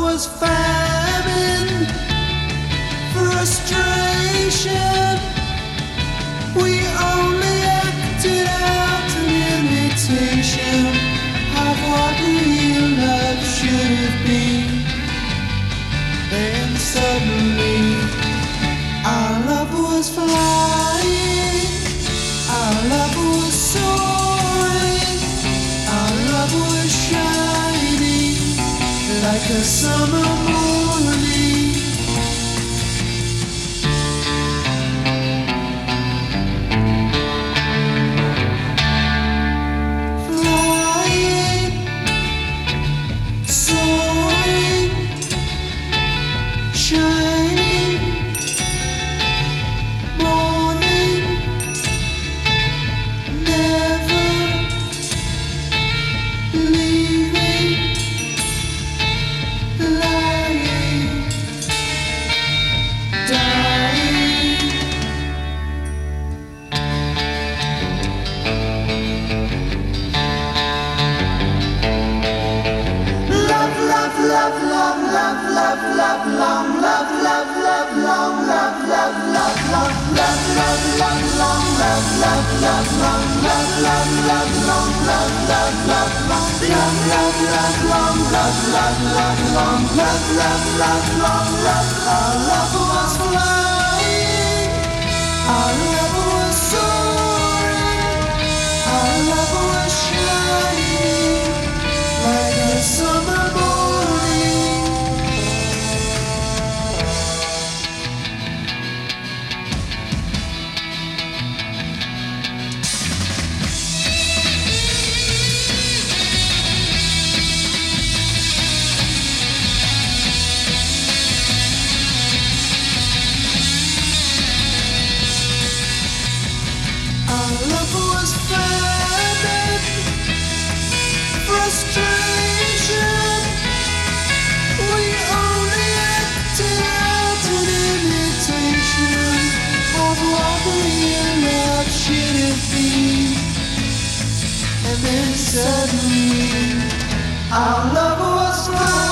was famine, frustration. We only acted out an imitation of what real love should have been. Then suddenly our love was flying, our love was soaring, our love was shining like a summer morning. Flying, soaring, shining, morning, never leaving, lying, dying. Love, love, love, love, love, love, love, long, love, love, love, long, love, love, love, long, love, love, love, long, love, love, love, long, love, love, love, long, love, love, love, long, love, love, love, long, love, love, love, long, love, love, love, long, love. Our love was flying, our love was soaring, our love was shining like a summer morning. Our love was famine, frustration. We only acted out an imitation of what real love should have been. And then suddenly our love was flying.